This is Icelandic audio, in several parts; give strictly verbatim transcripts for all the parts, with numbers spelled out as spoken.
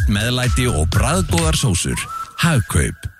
meðlæti og bragðgóðar sósur. Hagkaup.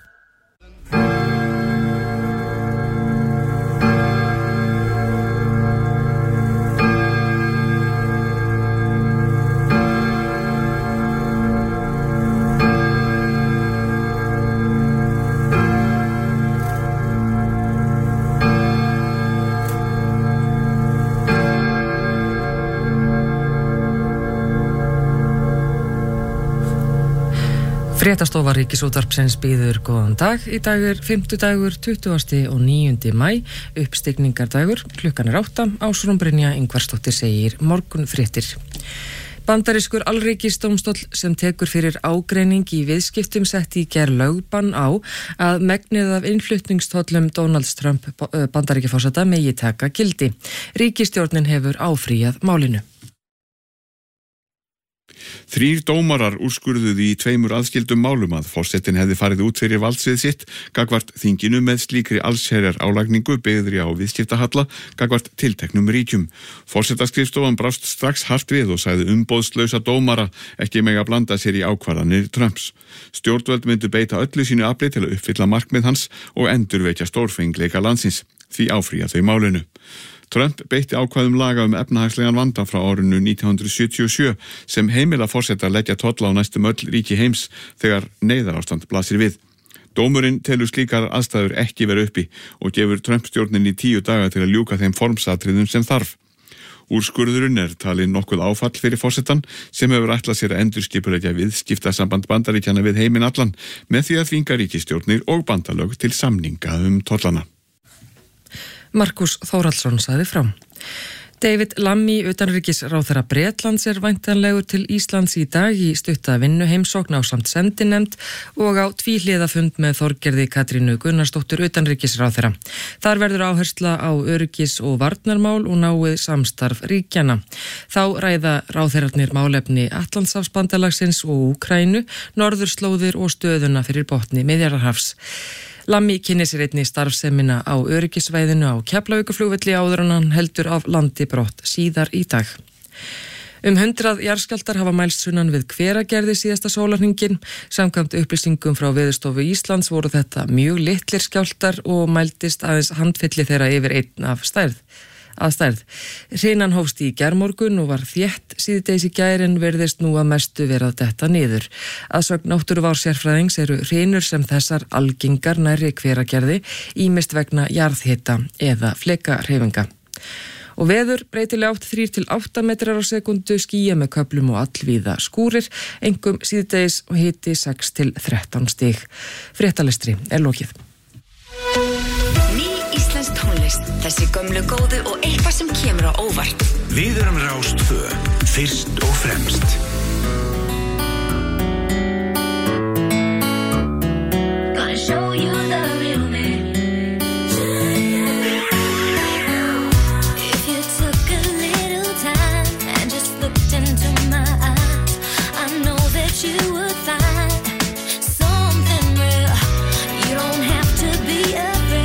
Fréttastofa Ríkisútvarpsins býður góðan dag. Í dag er fimmtudagur, tuttugasti og níundi maí, uppstigningardagur, klukkan er átta, Ásrún Brynja Ingvarsdóttir segir morgun fréttir. Bandarískur alríkisdómstóll sem tekur fyrir ágreining í viðskiptum setti í gær lögbann á að megnið af innflutningstollum Donalds Trump Bandaríkjaforseta megi taka gildi. Ríkisstjórnin hefur áfrýjað málinu. Þrír dómarar úrskurðuðu í tveimur aðskildum málum að forsetinn hefði farið út fyrir valdsvið sitt gagnvart þinginu með slíkri allsherjar álagningu byggðri á viðskiptahalla gagnvart tilteknum ríkjum. Forsetaskrifstofan brást strax hart við og sagði umboðslausa dómara ekki mega blanda sér í ákvarðanir Trumps. Stjórnvöld myndu beita öllu sínu afli til að uppfylla markmið hans og endurvekja stórfengleika landsins, því áfrýja þau málinu. Trump beitti ákvæðum laga um efnahagslegan vanda frá árinu nítján hundruð sjötíu og sjö sem heimila forseta að leggja tolla á næstum öll ríki heims þegar neyðarástand blasir við. Dómurinn telur slíkar aðstæður ekki vera uppi og gefur Trump-stjórninni tíu daga til að ljúka þeim formsatriðum sem þarf. Úrskurðurinn er talinn nokkuð áfall fyrir forsetan sem hefur ætlað sér að endurskipuleggja viðskiptasamband Bandaríkjanna við heiminn allan með því að þvinga ríkisstjórnir og bandalög til samninga um tollana. Markus Þórhallsson sagði frá. David Lammy, utanríkisráðherra Bretlands, er væntanlegur til Íslands í dag í stutta vinnu heimsókn ásamt sendinefnd og á tvíhliða fund með Þorgerði Katrínu Gunnarsdóttur utanríkisráðherra. Þar verður áhersla á öryggis- og varnarmál og náið samstarf ríkjanna. Þá ræða ráðherrarnir málefni Atlantshafsbandalagsins og Úkraínu, norðurslóðir og stöðuna fyrir botni Miðjarðarhafs. Lammy kynni sér einnig starfsemina á öryggisvæðinu á Keflavíkurflugvelli áður en hann heldur af landi brott síðar í dag. Um hundrað jarðskjálftar hafa mælst sunnan við Hveragerði síðasta sólarhringinn. Samkvæmt upplýsingum frá Veðurstofu Íslands voru þetta mjög litlir skjálftar og mældist aðeins handfylli þeirra yfir einn af stærð. að stærð. Hrinan hófst í gærmorgun og var þétt síðdegis í gær en virðist nú að mestu vera að detta niður. Að sögn náttúruvár-sérfræðings eru hrinur sem þessar algengar nærri Hveragerði, ýmist vegna jarðhita eða flekahreyfinga. Og veður breytilega átt þrír til átta metrar á sekundu, skýja með köflum og allvíða skúrir, einkum síðdegis og hiti sex til þrettán stig. Fréttalestri er lokið. Íslensk tónlist, þessi gömlu góðu og eitthvað sem kemur á óvart. Við erum Rás tvö, fyrst og fremst. Gonna show you the real me. If you took a little time and just looked into my eyes, I know that you would find something real. You don't have to be afraid.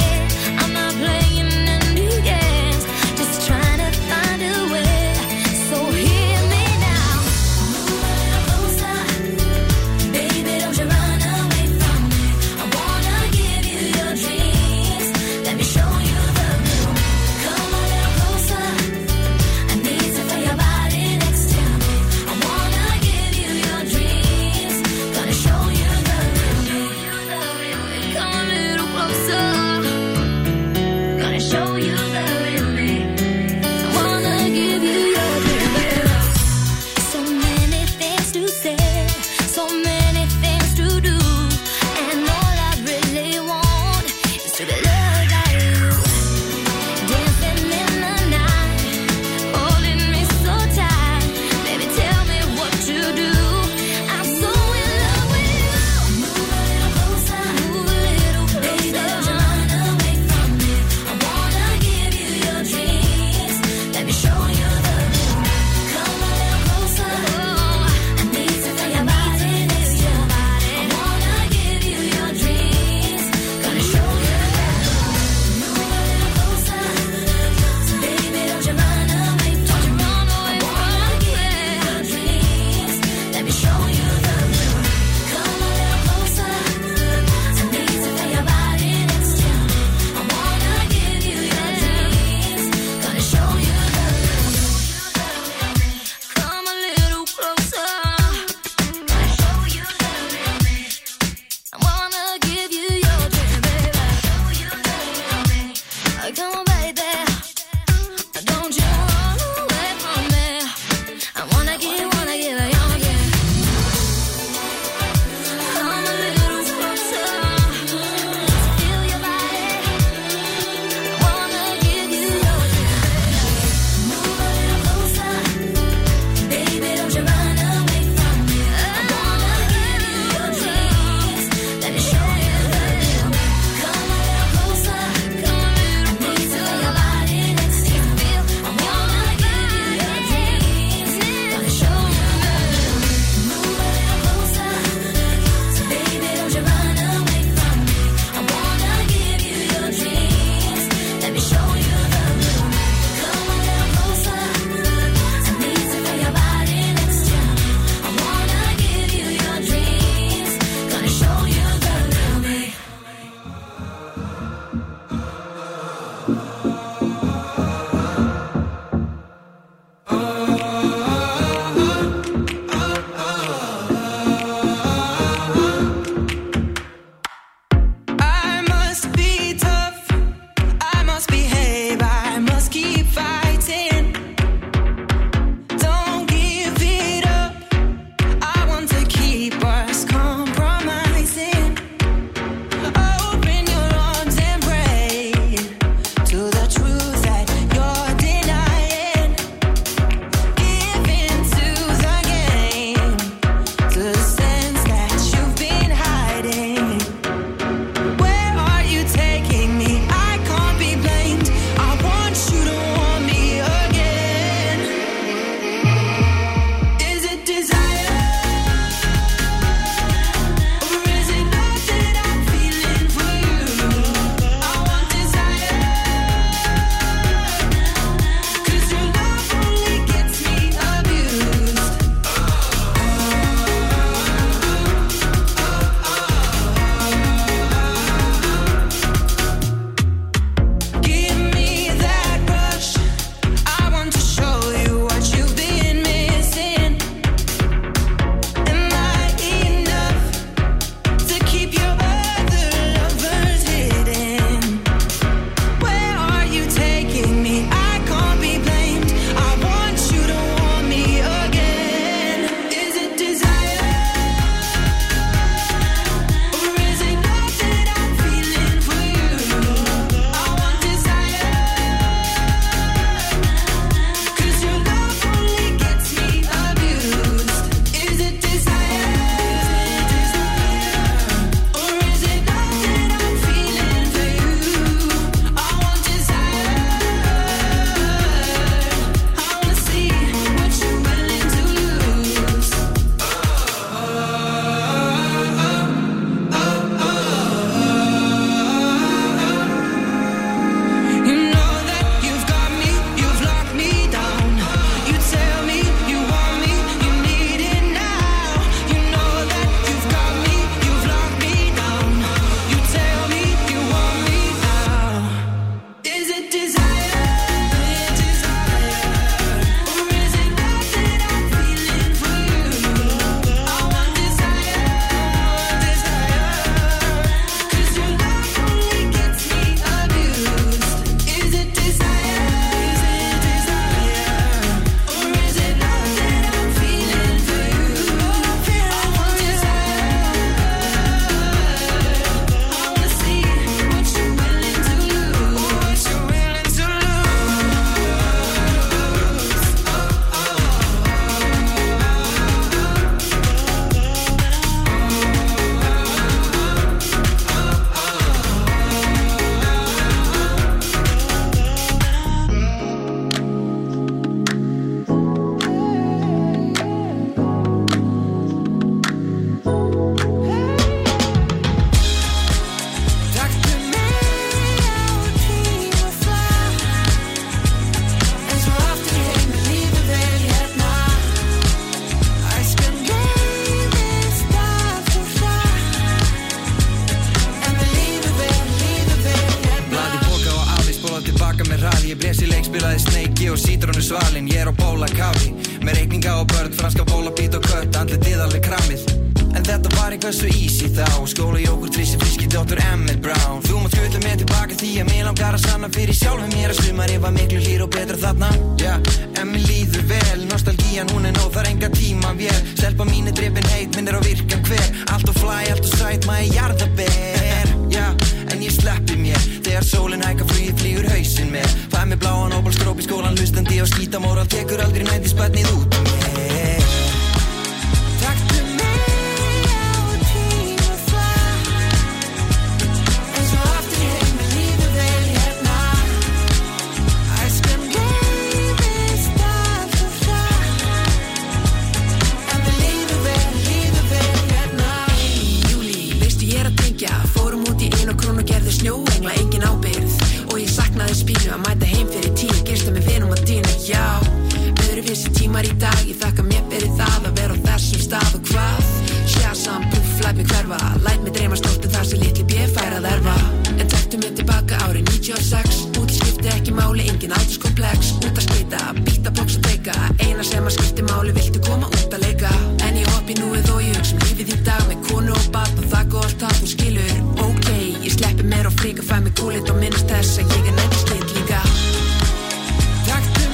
En þetta var eitthvað svo easy þá Skóla jógur, trissi, friski, doktor Emmett Brown Þú mátt skutla mig tilbaka því að mig langar að sanna fyrir sjálfum mér að sumari var miklu hlýr og betra þarna Já, yeah. En mér líður vel, nostalgían hún er nóg, þar enga tíma vél Stelpa mín er drifin heit, minnir á virkan hver Allt og fly, allt og sæt, maður jarðaber Já, en ég sleppi mér Þegar sólin hækka flugið flýgur hausinn mér Fæ mér bláan óbálskróp í skólan hlustandi á skítamóral Tekur aldrei nændi spætnið út um mér Taktu mig á tíma flak Eins og aftur heim með lífið vel hérna Æskan gleymist allt og hratt En við lífið vel, lífið vel hérna Í júlí, veistu ég er að tengja Fórum út í einu krón og gerðu snjóengla Engin ábyrgð Og ég saknaði spínu að mæta heim fyrir tíu Girsta með vinum að dýna, já Öðruvísi tímar í dag, ég þakka mér fyrir það að vera á þessum stað og hvað Shazam, puff, læt mig hverfa, læt mig dreyma stoltu þar sem litli B fær að erfa En taktu mig tilbaka árið níutíu og sex, útl skipti ekki máli, engin aldurskomplex Út að skita, býta, box og teika, eina sem að skipti máli, viltu koma út að leika En ég hoppi núið og ég hugsa um lífið í dag með konu og barn og það gott það þú skilur Ok, ég sleppi mér og fríka, fæ mig kúlit og minnast þess að ég er nætti slitt líka Taktu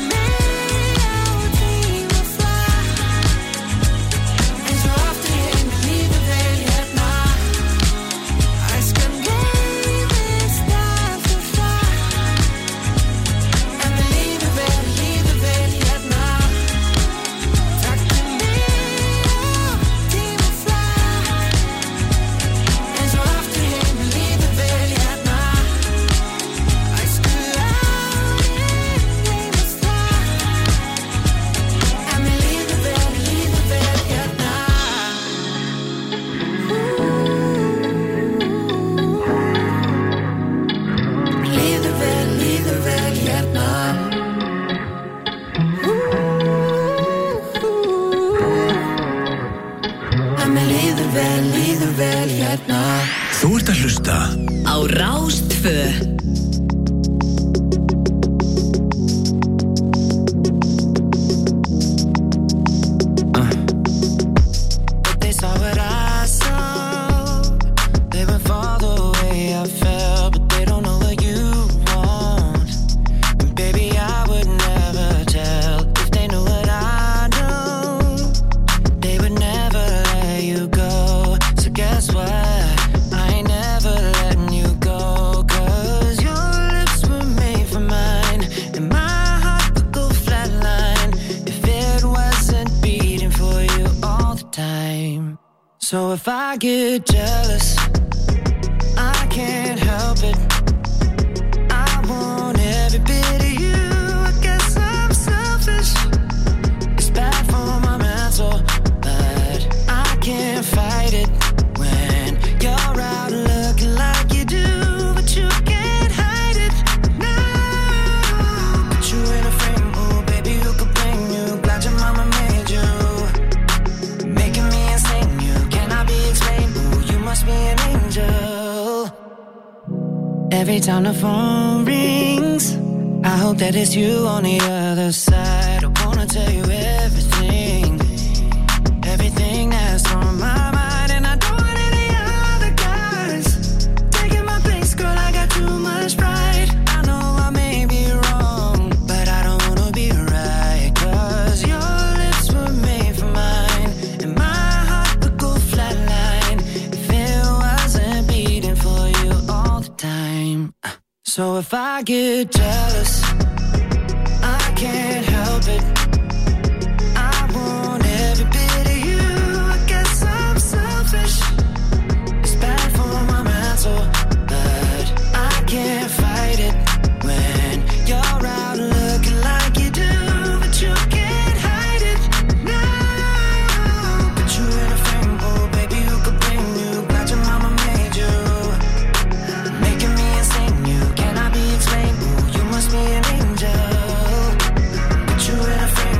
Þú ert að hlusta Á Rás tvö So if I get jealous, I can't help it. I want every bit of you. I guess I'm selfish. It's bad for my mental, but I can't fight it when you're out looking like you do, but you can't hide it. No, put you in a frame, oh baby, who could blame you? Glad your mama made you, making me insane. Ooh, you must be an angel. Every time the phone rings, I hope that it's you on the other side. I wanna tell you everything, everything that's on my mind. And I don't want any other guys taking my place, girl, I got too much pride. I know I may be wrong, but I don't wanna be right. Cause your lips were made for mine, and my heart would go flatline if it wasn't beating for you all the time. So if I get jealous, I can't help it. I want every bit of you. I guess I'm selfish. It's bad for my mental, but I can't fight it when you're out looking like you do, but you can't hide it. No, put you in a frame, oh baby, who could blame you? Glad your mama made you, making me insane. You cannot be explained. Ooh, you must be an angel. Put you in a frame.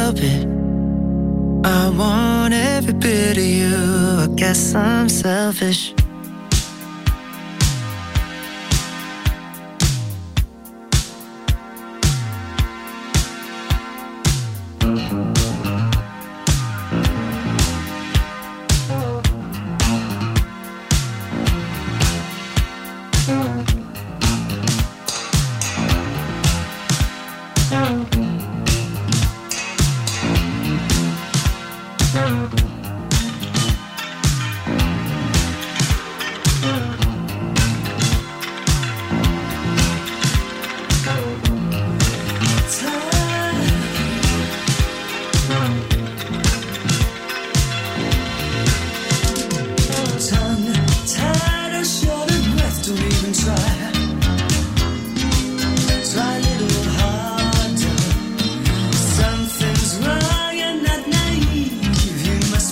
help it. I want every bit of you. I guess I'm selfish. Something's wrong, you're not naive. You must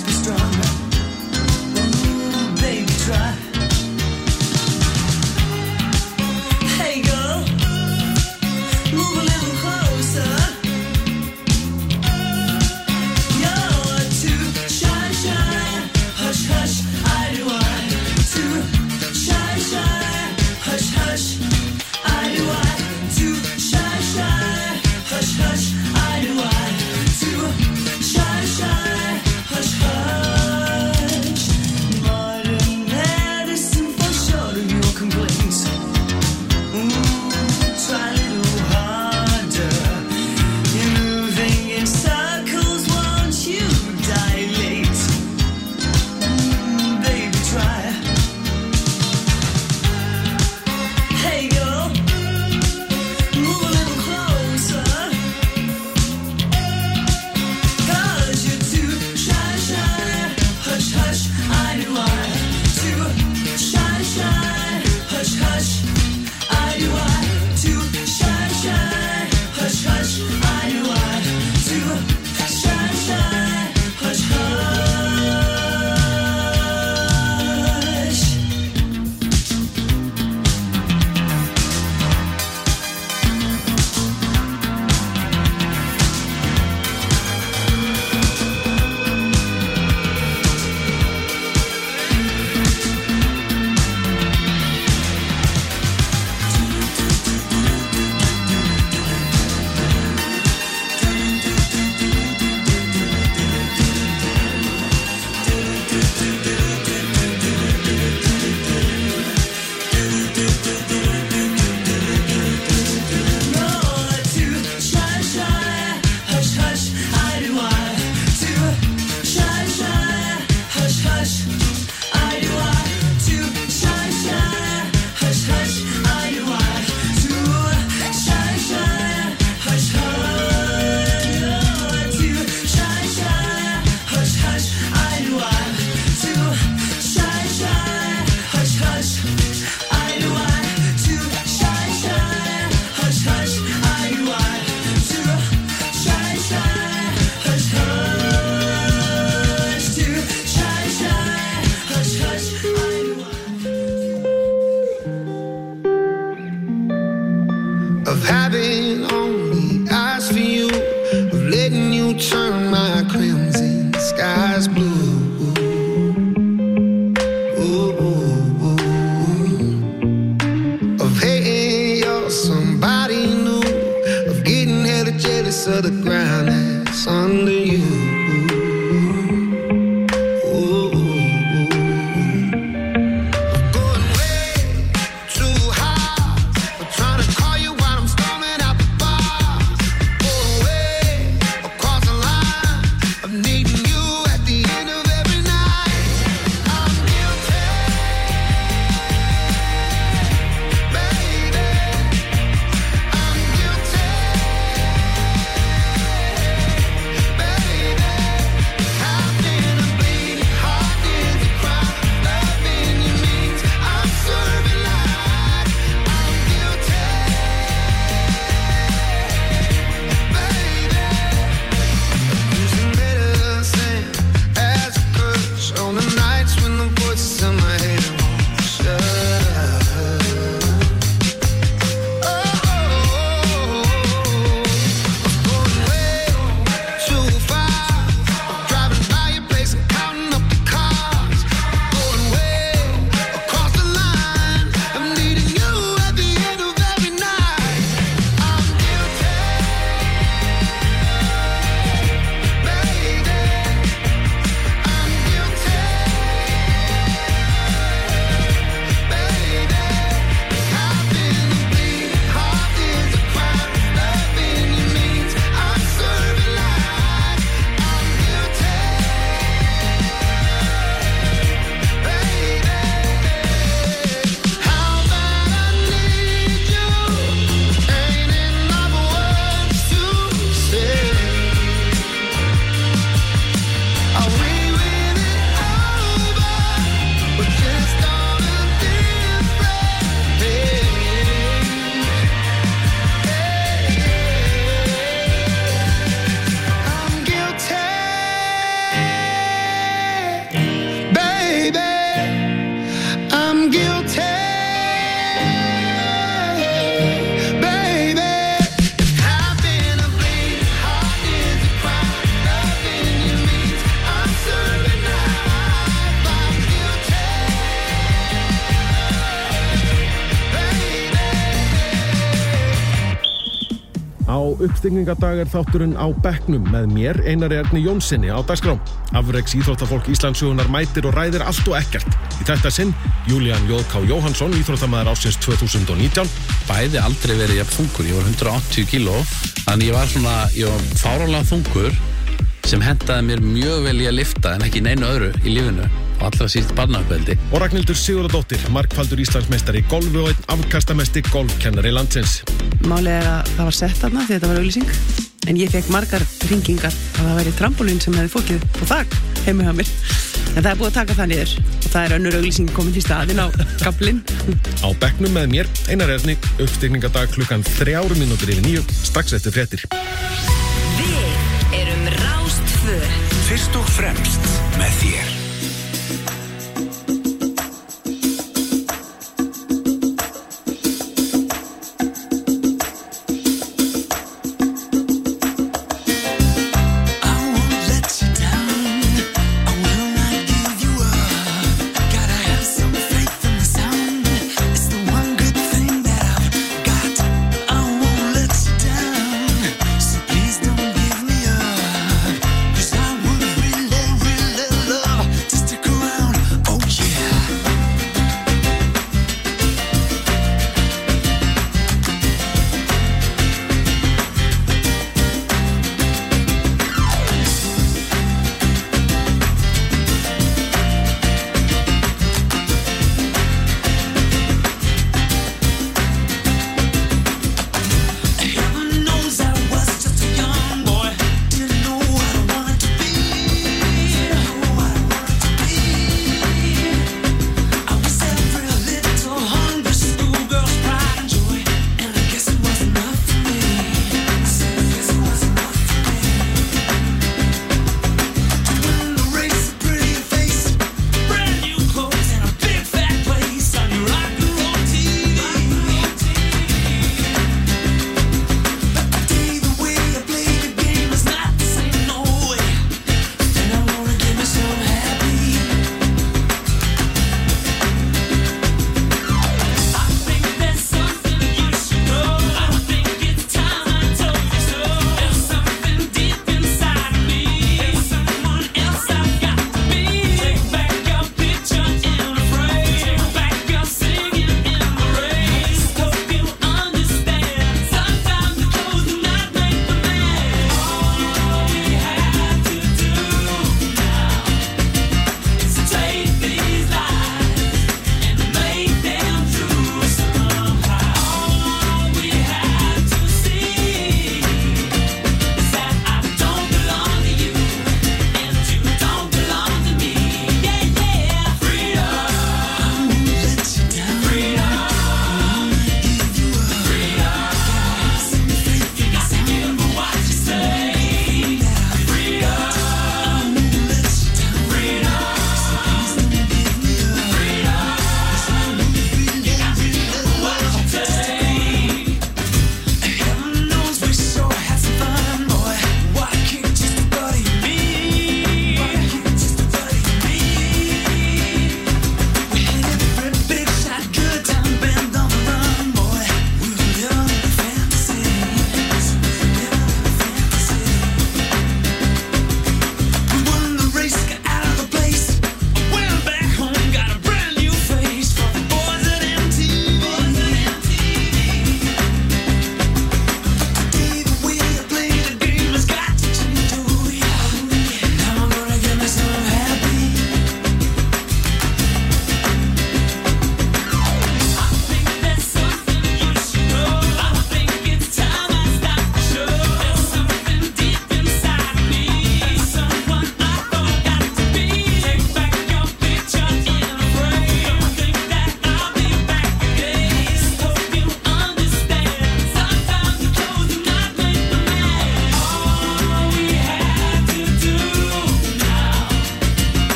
uppstigningadag er þátturinn Á bekknum með mér, Einari Erni Jónssoni á dagskrá. Afreks íþróttafólk Íslandssögunnar mætir og ræðir allt og ekkert. Í þetta sinn, Júlían J K Jóhannsson, íþróttamaður ársins tvö þúsund og nítján. Bæði aldrei verið jafn þungur, ég var hundrað og áttatíu kíló, þannig ég var svona, ég var fáránlega þungur sem hentaði mér mjög vel í að lyfta en ekki neinu öðru í lífinu og allra síst barnauppeldi. Og Ragnhildur Sigurðardóttir, margfaldur Íslandsmeistari í golfi og einn afkastamesti golfkennari landsins. Málið er að það var sett þarna því þetta var auglýsing, en ég fekk margar hringingar að það væri trampolín sem hefði fókið á þak heima hjá mér. En það er búið að taka það niður og það er önnur auglýsing komin til staðinn á gaflinn. Á bekknum með mér, Einar Erni, uppstigningadag klukkan þrjár mínútur yfir níu, strax eftir fréttir. Við erum Rástvö. Fyrst og fremst með þér. Love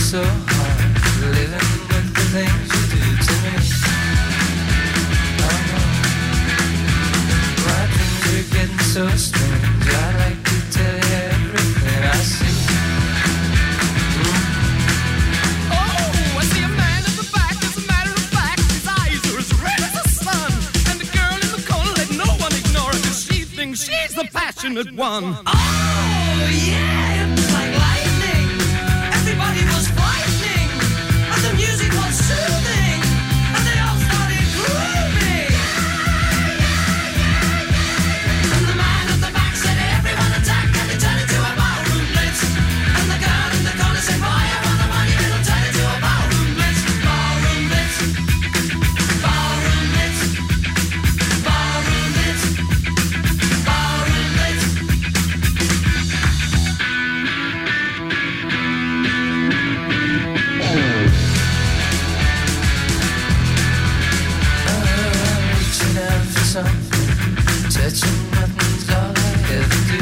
so hard living with the things you do to me. Oh no, my dreams are getting so strange. I'd like to tell you everything I see. Oh, I see a man in the back. As a matter of fact, his eyes are as red as the sun. And the girl in the corner, let no one ignore her, 'cause she thinks she's the passionate one. Oh, yeah, it was like lightning. Everybody was frightening, and the music was soothing, and they all started grooving. And the man at the back said, everyone attack, and it turned into a ballroom blitz. And the girl in the corner said, fire on the money, it'll turn into a ballroom blitz. Ballroom blitz. Ballroom blitz. Ballroom blitz. Ballroom blitz. Reaching out for something, touching nothing's all I ever do.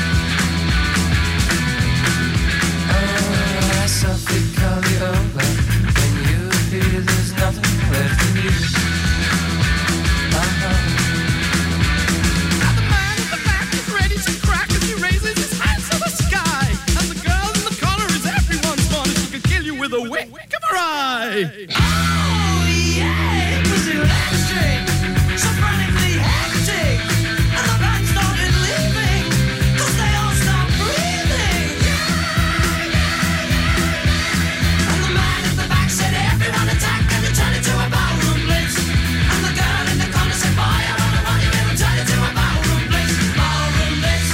Oh, I softly call you over. When you appear, there's nothing left in you. Uh-huh. Now the man in the back is ready to crack as he raises his hands to the sky. And the girl in the corner is everyone's fun, and she could kill you with a wink of her eye. Oh, yeah, it was electric, so frantically hectic. And the band started leaving, 'cause they all stopped breathing. And the man at the back said, everyone attack, and it turned into a ballroom blitz. And the girl in the corner said, fire on the money, it'll turn into a ballroom blitz. Ballroom blitz.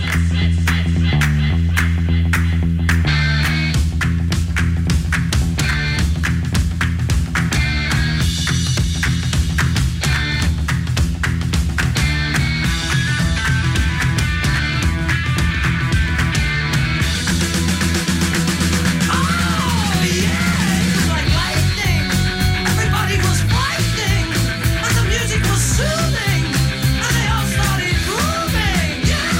Oh, yeah, it was like lightning. Everybody was frightening, and the music was soothing, and they all started grooving.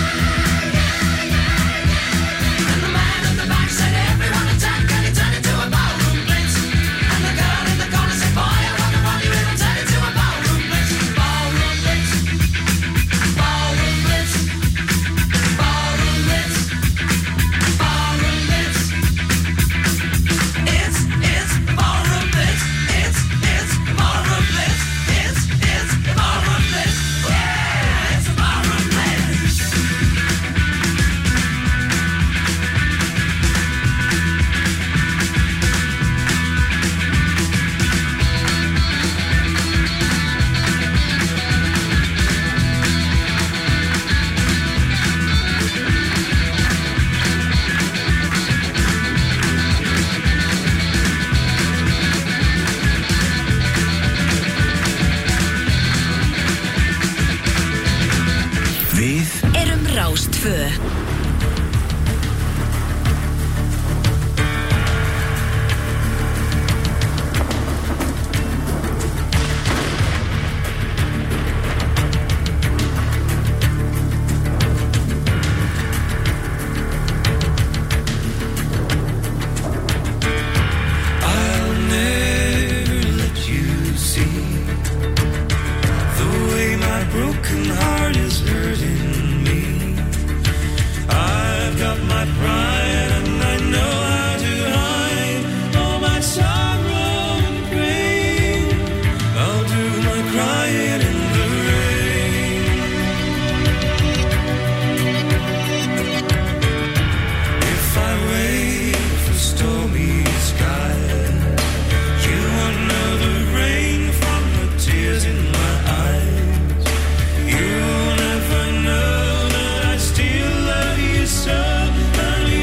And the man at the back said, everyone attack, and it turned into a ballroom blitz. And the girl in the corner said, fire on the money, it'll turn into a ballroom blitz. Ballroom blitz. Ballroom blitz. Ballroom blitz. Ballroom blitz. It's, it's ballroom blitz. It's, it's ballroom blitz. It's, it's ballroom blitz. Yeah, it's ballroom blitz. Við Erum Rástvö. I'll never let you see the way my broken heart is hurting me. I've got my pride and I know how to hide all my sorrow and pain. I'll do my crying in the rain. If I wait for stormy skies, you won't know the rain from the tears in my eyes. You'll never know that I still love you so, and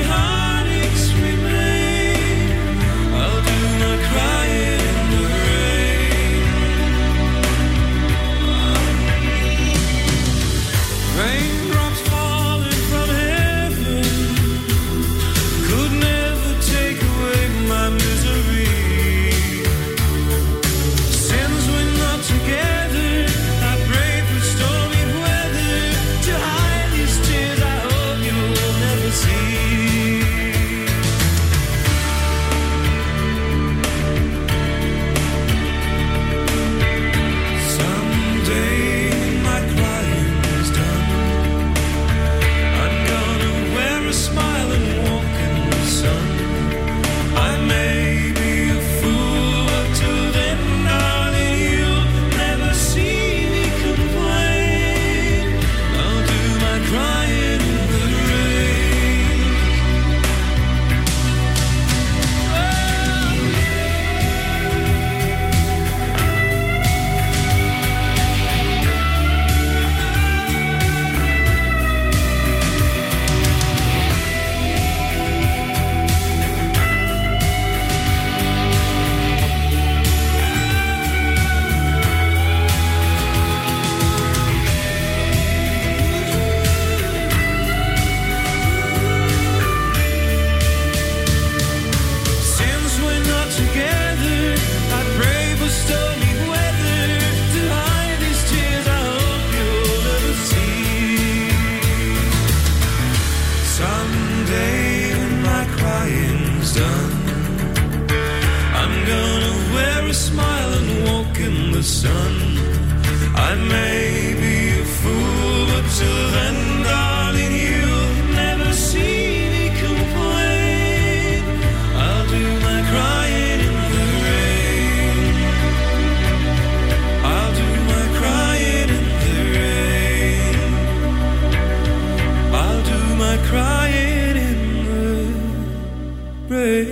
sun. I'm gonna wear a smile and walk in the sun. I may be a fool, but till then, darling, you'll never see me complain. I'll do my crying in the rain. I'll do my crying in the rain. I'll do my crying in the rain.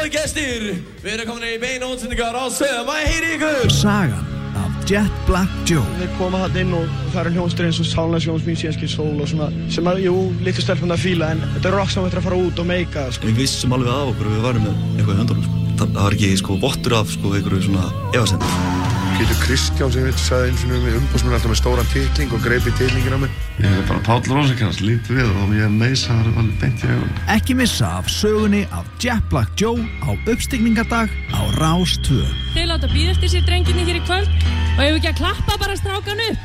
Góðu gestir, við erum komin í beina útsendingar á Stöð, maður heyri ykkur! Sagan af Jet Black Joe. Þeir koma þarna inn og það eru hljónstur eins og Sálnæsjóns, mín síðanski sól og svona sem að, jú, litlu stelpun að fíla en þetta er rock sem þetta að fara út og meika, sko. Við vissum alveg af okkur og við varum með eitthvað í höndunum, sko. Það, það var ekki, sko, vottur af, sko, einhverju svona efasemdir. Pétur Kristján sem við sagði eins og við umbúsmenn alltaf með stóran titling og greip í titlingin á mig. Ég er bara Páll Rósinkrans, lít við og ég meisaður alveg beint í augun. Ekki missa af sögunni af Jet Black Joe á uppstigningardag á Rás tvö. Þeir láta bíða eftir sér drengirni hér í kvöld og ef ekki að klappa bara strákan upp.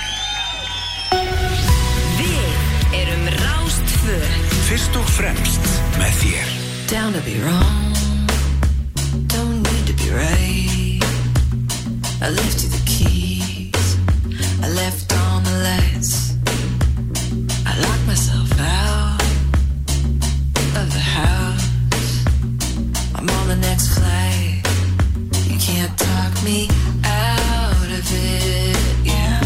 Við erum Rás tvö. Fyrst og fremst með þér. Down to be wrong, don't need to be right. I left you the keys, I left on the lights. I locked myself out of the house. I'm on the next flight, you can't talk me out of it, yeah.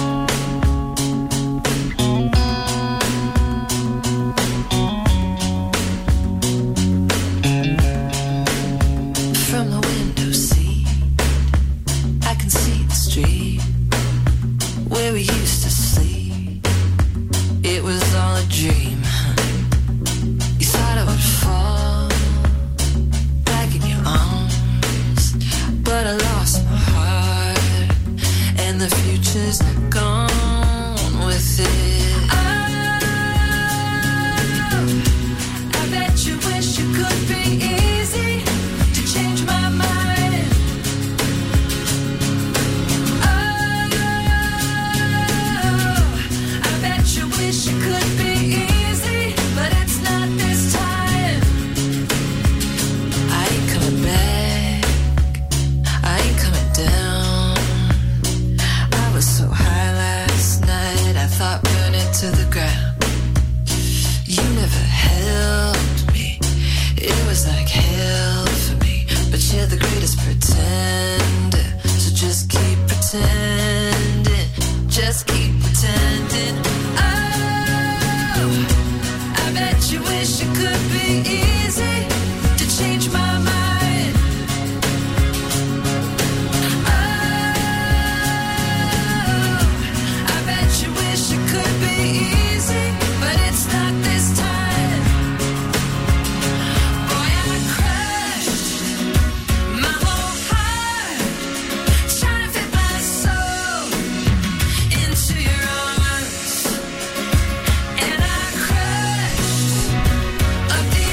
From the window seat I can see the street where we used to sleep. It was all a dream. You thought I would fall back in your arms, but I lost my heart, and the future's gone with it. Oh, I bet you wish you could be easy to change my mind. Wish it could be easy, but it's not this time. I ain't coming back, I ain't coming down. I was so high last night, I thought burning to the ground. You never helped me, it was like hell for me. But you're the greatest pretender, so just keep pretending, just keep pretending. I bet you wish it could be easy to change my mind. Oh, I bet you wish it could be easy, but it's not this time. Boy, I crushed my whole heart, trying to fit my soul into your arms. And I crushed up the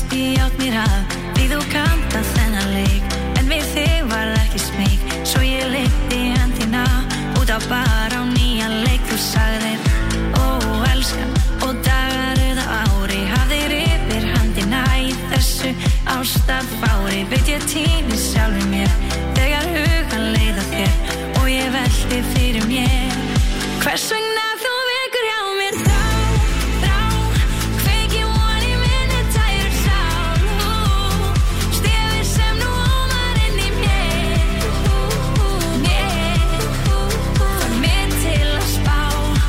ekki átt mér af, því þú kannt að þennan leik. En við þig varð ekki smeyk, svo ég leiddi hendina út á bar á nýjan leik. Þú sagðir, ó elskan, og dagar eða ári hafðir yfir handina í þessu ástarfári. Veit ég týni sjálfur mér þegar hugan leiða þér og ég velti fyrir mér hvers vegna þú vekur hjá mér þá, þá kveiki von í minni tæru sál, stefið sem nú ómar inn í mér, mér fór mig til að spá.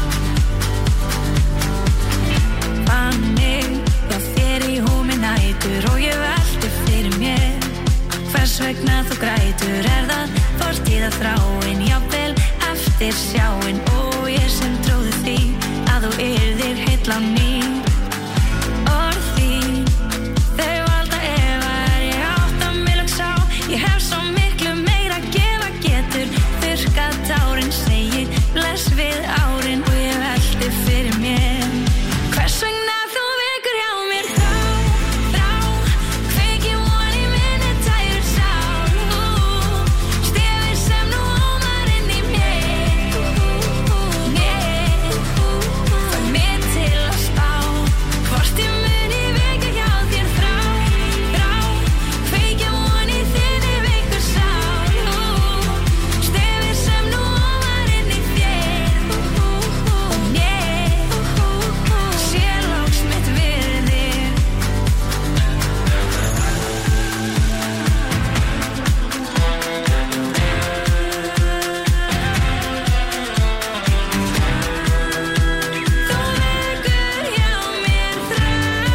Fann mig hjá þér í húmi nætur og ég velti fyrir mér hvers vegna þú grætur. Er það fortíða þráin, jafnvel eftir sjáin, og ég sem trúði því að þú yrðir heill á ný. Orð þín, þau valda efa, er ég átt að mig loks á. Ég hef svo miklu meira að gefa, getur þurrkað tárin, segir bless við árin og ég velti fyrir mér hvers vegna þú vekur hjá mér þá, þá kveiki von í minni tæru sál, stefið sem nú ómar inn í mér, mér fór mig til að spá hvort ég muni vekja hjá þér þrá, þrá kveikja von í þinni veiku sál, stefið sem nú ómar inn í þér og mér sé loks mitt virði. Þú vekur hjá mér þrá,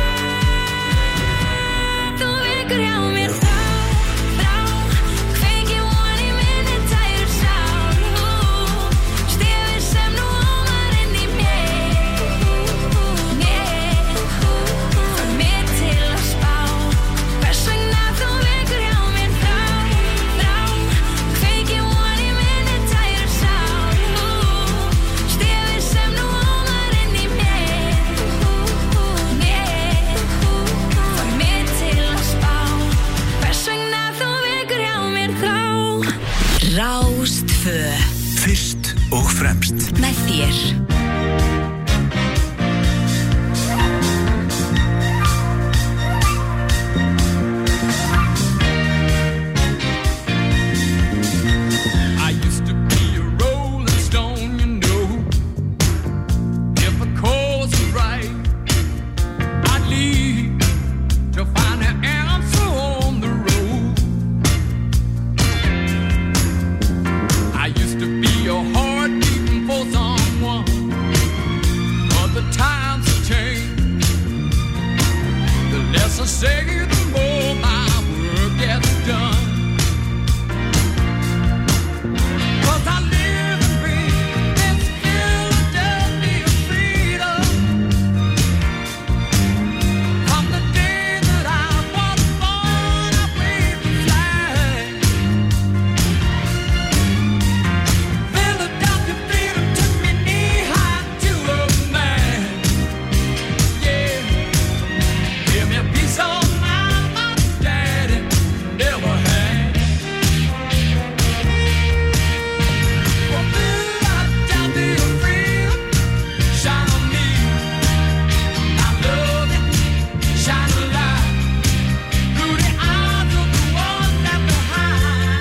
þú vekur hjá mér þrá, þrá kveiki von í minni tæru sál, stefið sem nú ómar inn í mér, mér fór mig til að spá hvers vegna þú vekur hjá mér þrá, þrá kveiki von í minni tæru sál, stefið sem nú ómar inn í mér, mér fór mig til að spá hvers vegna þú vekur hjá mér þrá. Rástfö. Fyrst og fremst. Með þér. I used to be a rolling stone, you know. If a course was right, I'd leave to find the answer on the road. I used to be a heart beating for someone, but the times have changed. The less I say, the more my work gets done. 'Cause I live and breathe in Philadelphia freedom. From the day that I was born, I waved the flag. Philadelphia freedom took me knee high to a man. Yeah, give me a piece of mind my daddy never had. For Philadelphia freedom, shine on me. I love it, shine a light through the eyes of the ones left behind.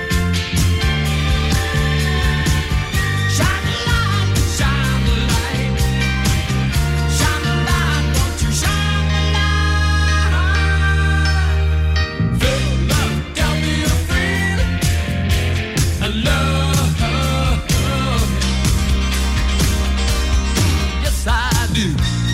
Shine a light, shine a light, shine a light, won't you shine a light? Philadelphia freedom, I love, yes I do.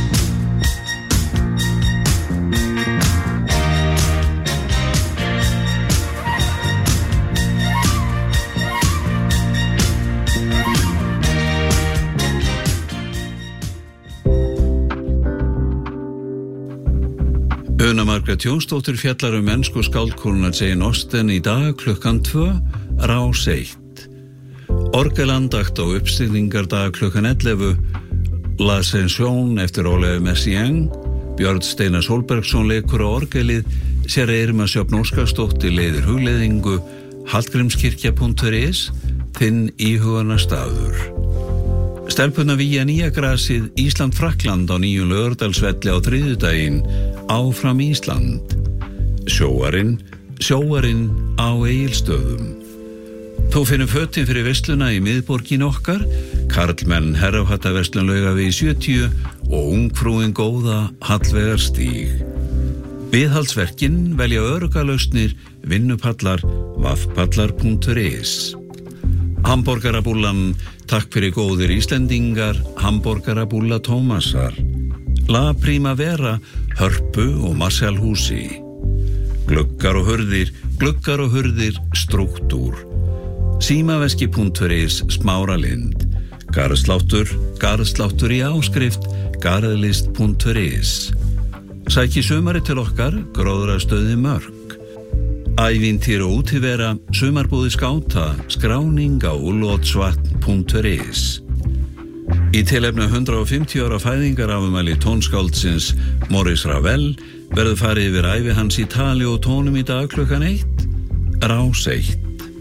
Una Margrét Jónsdóttir fjallar um mennsku skáldkonuna Jane Austen í dag klukkan tvö, Rás eitt. Orgelandakt á uppstillingardag klukkan ellefu, La Ascension eftir Olivier Messiaen, Björn Steinar Sólbergsson leikur á orgelið, Séra Irma Sjöfn Óskarsdóttir leiðir hugleiðingu, hallgrímskirkja punktur is, þinn íhugana staður. Stelpuna víja nýja grasið Ísland-Frakkland á nýjum Laugardalsvelli á þriðjudaginn, áfram Ísland. Sjóarinn, sjóarinn á Egilsstöðum. Þú finnum fötin fyrir versluna í miðborgin okkar, karlmenn herrafhattaverslun Laugavegi sjötíu og ungfrúin góða Hallveigarstíg. Viðhaldsverkin velja örugalausnir, vinnupallar, vaffpallar punktur is. Hamborgarabúllan, takk fyrir góðir Íslendingar, Hamborgarabúlla Tómasar. La Primavera, Hörpu og Marshallhúsi. Gluggar og hurðir, gluggar og hurðir, Struktúr. Símaveski punktur is, Smáralind. Garðsláttur, garðsláttur í áskrift, garðlist punktur is. Sæki sumari til okkar, gróðrastöði Mörk. Ævintýr og útivera, sumarbúði skáta, skráning á úlótsvatn punktur is. Í tilefni hundrað og fimmtíu ára fæðingarafmæli tónskáldsins Maurice Ravel verður farið yfir ævi hans í tali og tónum í dag klukkan eitt, Rás eitt.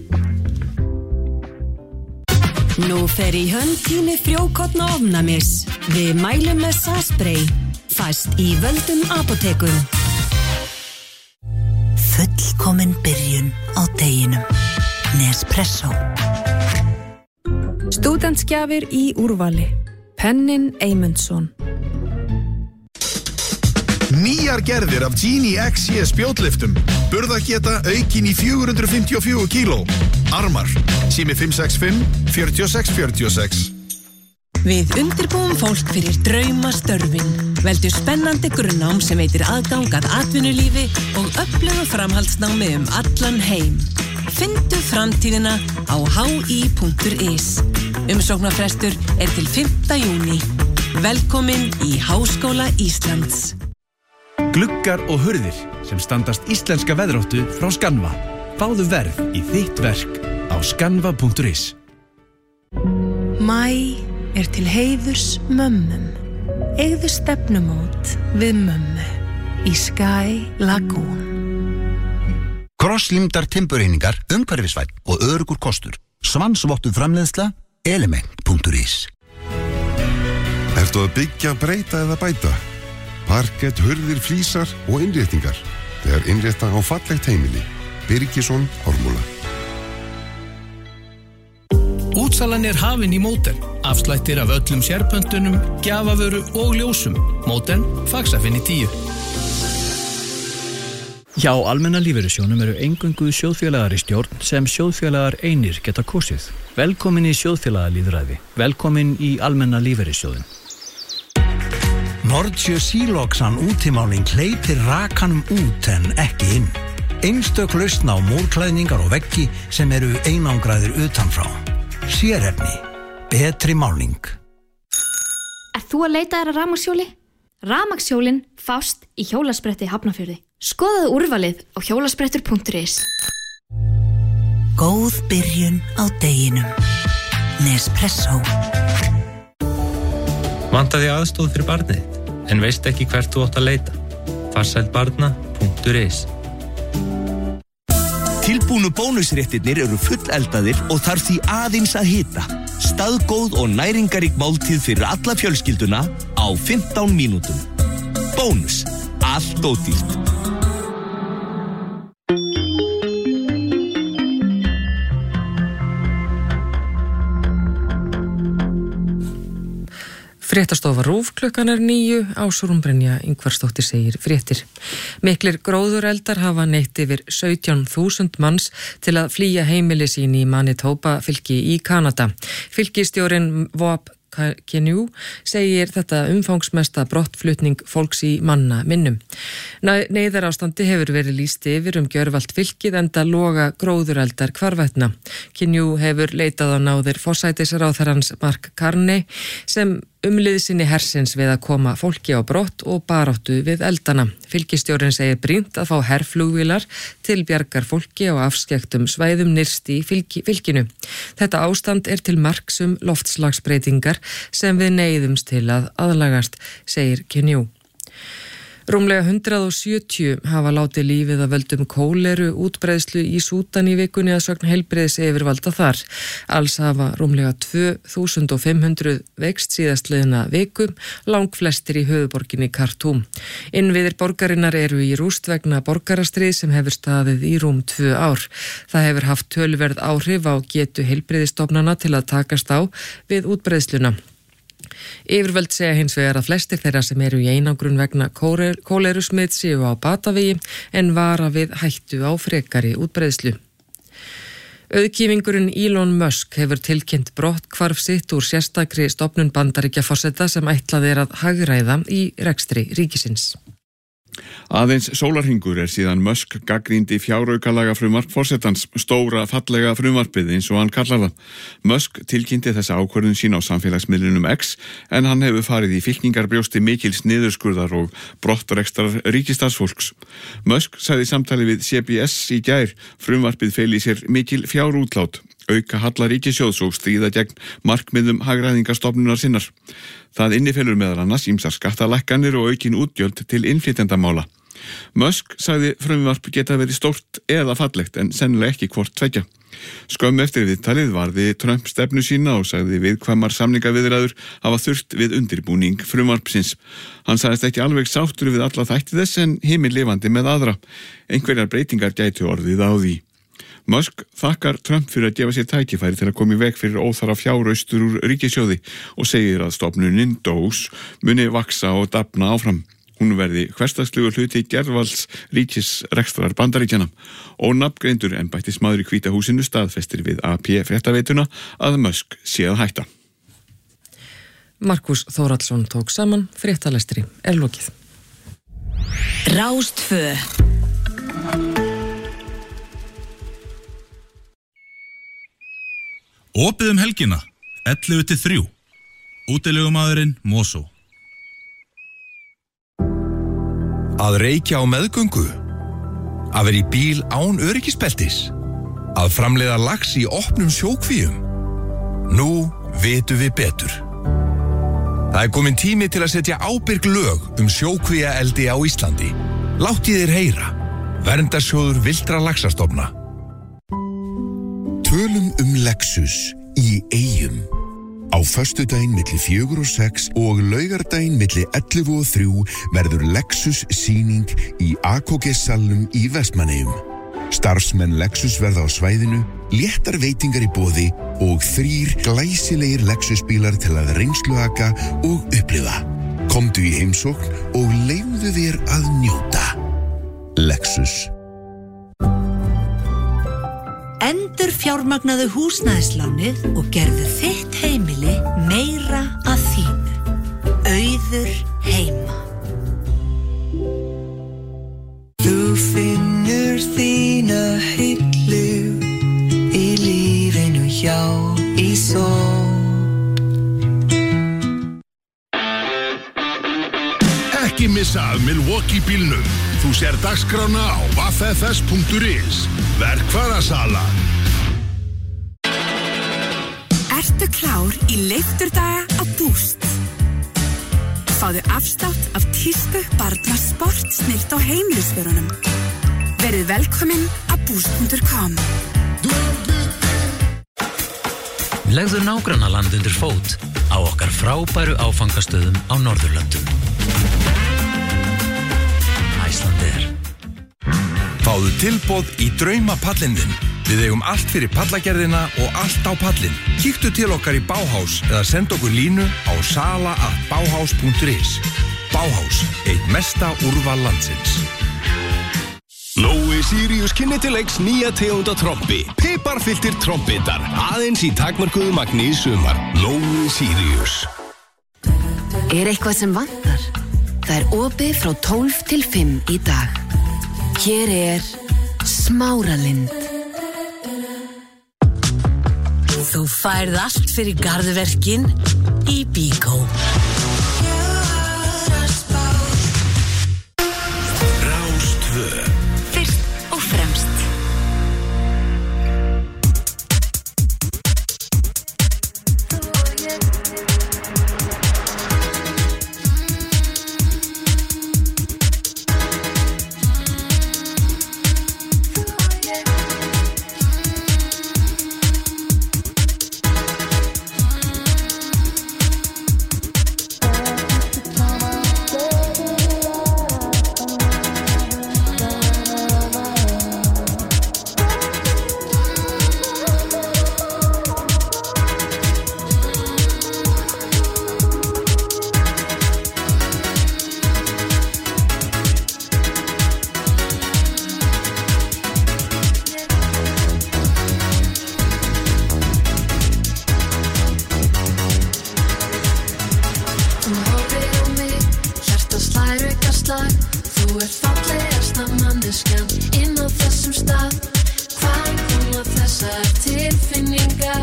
Nú fer í hönd tími frjókorna ofnæmis. Við mælum með Saspray, fæst í völdum apótekum. Fullkomin byrjun á deginum. Nespresso. Stúdentsgjafir í úrvali. Pennin Eymundsson. Nýjar gerðir af Genie X C spjótlyftum. Burðargeta aukin í fjögur hundruð fimmtíu og fjögur kíló. Armar. Sími fimm sex fimm, fjögur sex fjögur sex. Við undirbúum fólk fyrir draumastörfin. Veldu spennandi grunnnám sem veitir aðgang að atvinnulífi og öflugu framhaldsnámi um allan heim. Fyndu framtíðina á h i punktur is. Umsóknarfrestur er til fimmta júní. Velkomin í Háskóla Íslands. Gluggar og hurðir sem standast íslenska veðráttu frá Skanva. Fáðu verð í þitt verk á skanva punktur is. Mæ er til heiðurs mömmum. Eigðu stefnumót við mömmu í Sky Lagoon. Krosslímdar timbureiningar, umhverfisvænn og öruggur kostur. Svansvottuð framleiðsla, element punktur is. Ertu að byggja, breyta eða bæta? Parkett, hurðir, flísar og innréttingar. Þegar innrétta á fallegt heimili. Birgisson, Ármúla. Útsalan er hafin í Móten. Afslættir af öllum sérpöntunum, gjafavöru og ljósum. Móten, Faxafinni tíu. Hjá Almenna lífeyrissjóðnum eru eingöngu sjóðfélagar í stjórn sem sjóðfélagar einir geta kosið. Velkomin í sjóðfélagalýðræði. Velkomin í Almenna lífeyrissjóðin. Nordsjö Síloksan útimáling hleypir rakanum út en ekki inn. Einstök lausn á múrklæðningar og veggi sem eru einangraðir utanfrá. Sérefni. Betri máling. Er þú að leita þér að rafmagnshjóli? Rafmagnshjólin fást í hjólaspretti Hafnarfirði. Skoðaðu úrvalið á hjólasprettur punktur is. Góð byrjun á deginum. Nespresso. Vantar þig aðstoð fyrir barnið þitt, en veist ekki hvert þú átt að leita. farsældbarna punktur is. Tilbúnu bónusréttirnir eru fulleldaðir og þarf því aðeins að hita. Staðgóð og næringarík máltíð fyrir alla fjölskylduna á fimmtán mínútum. Bónus. Allt ódýrt. Fréttastofa RÚV klukkan er níu, Ásrún Brynja Ingvarsdóttir segir fréttir. Miklir gróðureldar hafa neytt yfir sautján þúsund manns til að flýja heimili sín í Manitoba fylki í Kanada. Fylkistjórinn Wap Kenyu segir þetta umfangsmesta brottflutning fólks í manna minnum. Neyðarástandi hefur verið lýst yfir um gjörvallt fylkið enda loga gróðureldar hvarvetna. Kenyu hefur leitað á náðir forsætisráðherrans Mark Carney sem umliðsinni hersins við að koma fólki á brott og baráttu við eldana. Fylkistjórinn segir brýnt að fá herflugvílar til bjargar fólki á afskekktum svæðum nyrst í fylki, fylkinu. Þetta ástand er til marks um loftslagsbreytingar sem við neyðumst til að aðlagast, segir Kenyu. Rúmlega hundrað og sjötíu hafa látið lífið að völdum kóleru útbreiðslu í Súdan í vikunni að sögn heilbrigðis yfirvalda þar. Alls hafa rúmlega tvö þúsund fimm hundruð veikst síðastliðna vikum, langflestir í höfuðborginni Khartoum. Innviðir borgarinnar eru í rúst vegna borgarastrið sem hefur staðið í rúm tvö ár. Það hefur haft töluverð áhrif á getu heilbrigðisstofnana til að takast á við útbreiðsluna. Yfirvöld segja hins vegar að flestir þeirra sem eru í einangrun vegna kólerusmit séu á batavegi en vara við hættu á frekari útbreiðslu. Auðkýfingurinn Elon Musk hefur tilkynnt brotthvarf sitt úr sérstakri stofnun Bandaríkjaforseta sem ætlað er að hagræða í rekstri ríkisins. Aðeins sólarhingur er síðan Musk gagnrýndi fjáraukalaga frumvarp forsetans, stóra fallega frumvarpið eins og hann kallar það. Musk tilkynnti þessa ákvörðun sín á samfélagsmiðlunum X en hann hefur farið í fylkingarbrjósti mikils niðurskurðar og brottrekstrar ríkistarfsfólks. Musk sagði í samtali við C B S í gær frumvarpið feli í sér mikil fjárútlát, auka halla ríkissjóðs og stríða gegn markmiðum hagræðingarstofnunar sinnar. Það innifelur meðal annars ýmsar skattalækkanir og aukin útgjöld til innflytjendamála. Musk sagði frumvarp geta verið stórt eða fallegt en sennilega ekki hvort tveggja. Skömmu eftir viðtalið varði Trump stefnu sína og sagði viðkvæmar samningaviðræður hafa þurft við undirbúning frumvarpsins. Hann sagðist ekki alveg sáttur við alla þætti þess en himinlifandi með aðra. Einhverjar breytingar gætu orðið á því. Musk þakkar Trump fyrir að gefa sér tækifæri til að koma í veg fyrir óþarfa fjáraustur úr ríkissjóði og segir að stofnunin D O S muni vaksa og dafna áfram. Hún verði hversdagslegur hluti gerðvalds ríkisrekstrar Bandaríkjanna og nafngreindur embættismaður í Hvíta húsinu staðfestir við A P fréttaveituna að Musk sé að hætta. Markus Þórhallsson tók saman, fréttalestri er lokið. Rás tvö. Opið um helgina, ellefu til þrjú. Útilegumaðurinn Mosó. Að reykja á meðgöngu. Að vera í bíl án öryggisbeltis. Að framleiða lax í opnum sjókvíum. Nú vitum við betur. Það er komin tími til að setja ábyrg lög um sjókvíaeldi á Íslandi. Láttið þér heyra. Verndarsjóður villtra laxastofna. Tölum um Lexus í Eyjum. Á föstudaginn milli fjögur og sex og laugardaginn milli ellefu og þrjú verður Lexus sýning í A K G-salnum í Vestmannaeyjum. Starfsmenn Lexus verða á svæðinu, léttar veitingar í boði og þrír glæsilegir Lexus bílar til að reynsluaka og upplifa. Komdu í heimsókn og leyfðu þér að njóta. Lexus. Endur fjármagnaðu húsnæðislánið og gerðu þitt heimili meira að þínu. Auður heima. Þú finnur þína hyllu í lífinu hjá í sól. Ekki missa af Milwaukee bílnum. Þú sér dagskrána á w f s punktur is. Verkfærasala. Ertu klár í leifturdaga á Boost? Fáðu afslátt af tísku, barna, sport, snilt og heimilisvörunum. Verið velkomin á boost punktur com. Legðu nágrannaland undir fót á okkar frábæru áfangastöðum á Norðurlöndum. Icelandair. Fáðu tilboð í draumapallinn þinn. Við eigum allt fyrir pallagerðina og allt á pallinn. Kíktu til okkar í Bauhaus eða senda okkur línu á sala at bauhaus punktur is. Bauhaus, eitt mesta úrval landsins. Nói Sirius kynni til leiks nýja tegunda trompi. Piparfylltir trompitar. Aðeins í takmörkuðu magni í sumar. Nói Sirius. Er eitthvað sem vantar? Það er opið frá tólf til fimm í dag. Hér er Smáralind. Þú færð allt fyrir garðverkin í Bíkó. Rás tvö. Fyrst og fremst. slag. Þú ert fallegasta manneskjan inn á þessum stað. Hvaðan koma þessar tilfinningar?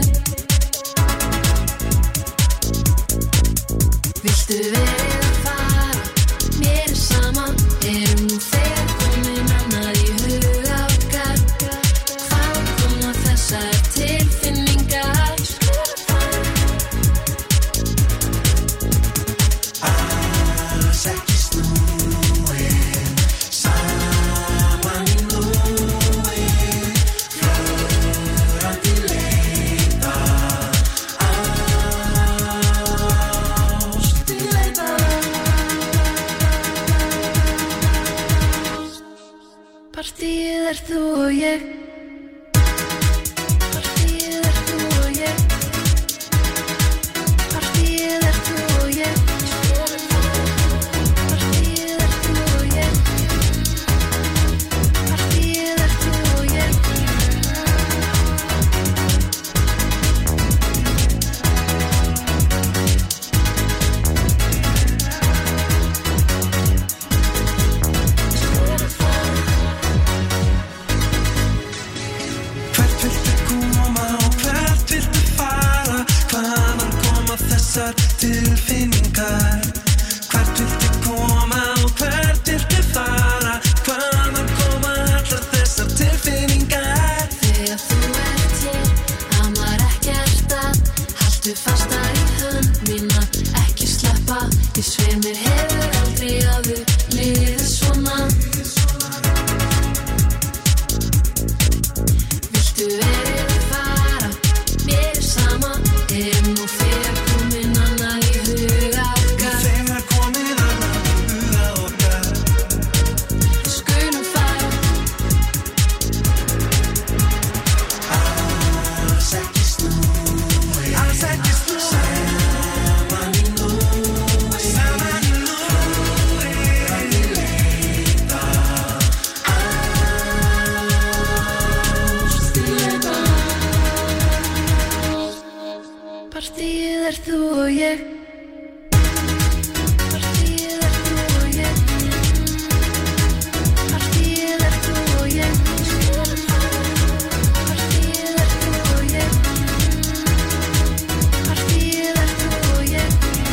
Viltu verið að fara? Mér er sama, erum nú þegar komin annað í huga okkar. Hvaðan koma þessar tilfinningar? Alls ekki snúin, saman í núi, flögrandi leita, ást í leita. Partíið er þú og ég. Partíið er þú og ég. Partíið er þú og ég. Partíið er þú og ég. Partíið er þú og ég. Hvert viltu koma og hvert viltu fara? Hvaðan koma þessar tilfinningar? Hvert viltu koma og hvert viltu fara? Hvaðan koma allar þessar tilfinningar? Þegar þú ert hér, amar ekkert að. Haltu fastar í hönd mína, ekki sleppa. Ég sver mér hefur aldrei áður liðið svona. Viltu verið að fara? Mér er sama, erum nú þegar komin annað í huga okkar. Þegar komin annað í huga okkar. Skulum fara. Alls ekki snúin, alls ekki snúin, saman í núi, saman í núi, flögrandi leita, ást í leita. Partíið er þú og ég. Partíið er þú og ég. Partíið er þú og ég. Partíið er þú og ég. Partíið er þú og ég.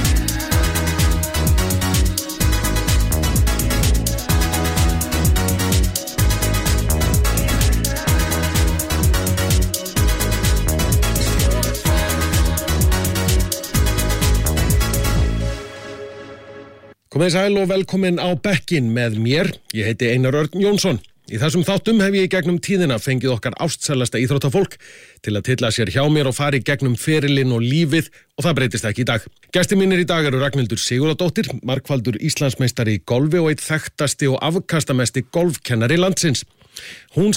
Komið sæl og velkomin á bekkinn með mér. Ég heiti Einar Örn Jónsson. Í þessum þáttum hef ég í gegnum tíðina fengið okkar ástsælasta íþróttafólk til að tilla sér hjá mér og fara í gegnum ferilinn og lífið og það breytist ekki í dag. Gestir mínir í dag eru Ragnhildur Sigurðardóttir, margfaldur Íslandsmeistari í golfi og einn þekktasti og afkastamesti golfkennari landsins. Hún